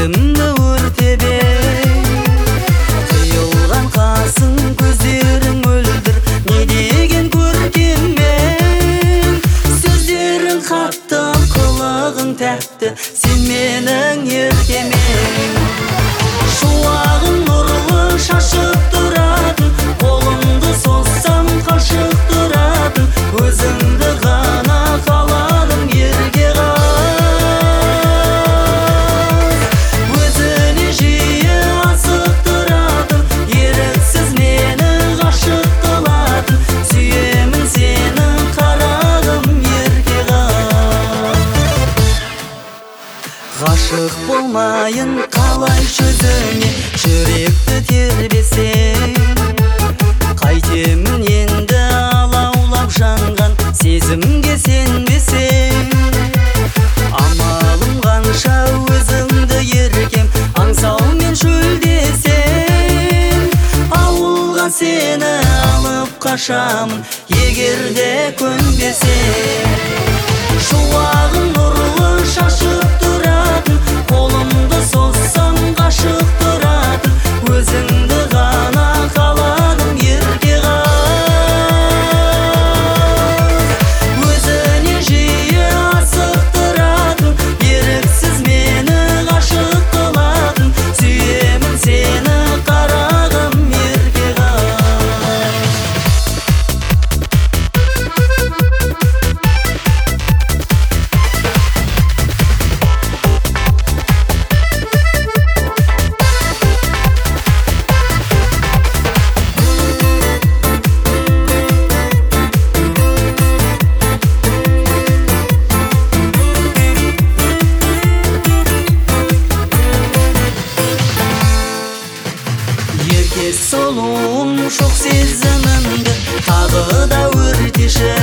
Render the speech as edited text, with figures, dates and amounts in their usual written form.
сезімді өртебе. Қиылған қасың, көздерің мөлдір, не деген көркеммен. Сөздерің қатты, қылығың тәтті, сен менің еркемең. Шуағың нұрлы шашып тұратын, қолымды созсам қашық тұратын, өзіңді ғана қаладым ерке қыз. Өзіне жиі асықтыратын, еріксіз мені ғашық қылатын, сүйемін сені қарағым ерке қыз. Ғашық болмайын қалай жүзіңе, жүректі тербесең. Қайтемін енді алаулап жанған сезімге сенбесең. Амалым қанша өзіңді еркем, аңсаумен шөлдесең. Ауылға сені алып қашамын, егерде көнбесең. Шуағың нұрлы шашып тұратын, қолымды созсам қашық тұратын, өзіңді ғана қаладым ерке қыз. Өзіне жиі асықтыратын, еріксіз мені ғашық қылатын, сүйемін сені қарағым ерке қыз. Ерке сұлуым, жоқ сезімімді тағы да өртеші.